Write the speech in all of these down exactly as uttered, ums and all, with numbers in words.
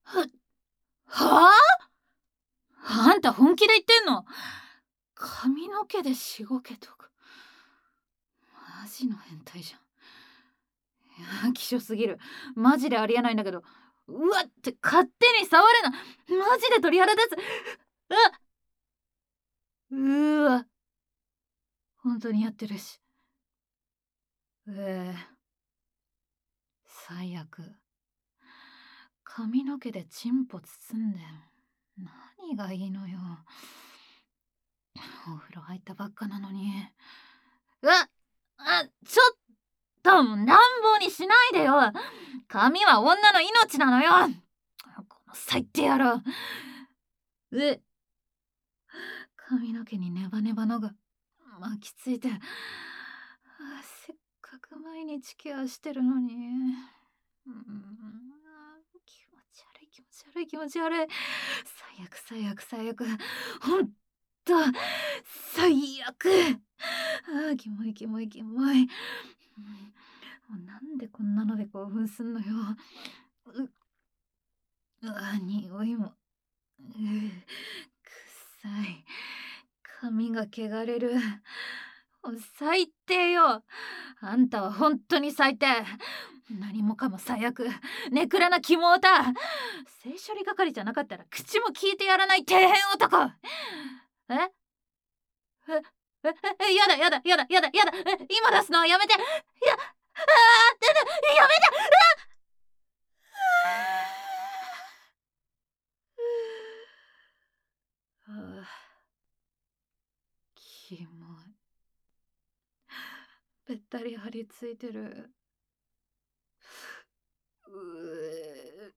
は、はあ？あんた本気で言ってんの？髪の毛でしごけとか。マジの変態じゃん。いや、希少すぎる。マジでありえないんだけど。うわって勝手に触るな。マジで鳥肌立つ。あうーわ。本当にやってるし。ええ最悪。髪の毛でチンポ包んで何がいいのよ。お風呂入ったばっかなのに。うわあ、ちょっと乱暴にしないでよ。髪は女の命なのよ。この最低野郎。え髪の毛にネバネバのが巻きついて、あせっかく毎日ケアしてるのに。うーん気持ち悪い気持ち悪い気持ち悪い。最悪最悪最悪。ほんと最悪。あーキモいキモいキモい。うんもうなんでこんなので興奮すんのよ。ううわ匂いも。う臭い。髪が汚れる。もう最低よ。あんたは本当に最低。何もかも最悪。ネクラなキモオタ。性処理係じゃなかったら口も聞いてやらない底辺男。ええええやだやだやだやだやだ。え今出すのはやめて。いや、あーやだやめて。ああキモい。べったり張り付いてる。うう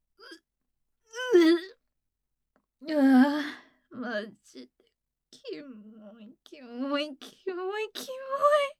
ううわマジでキモいキモいキモいキモい。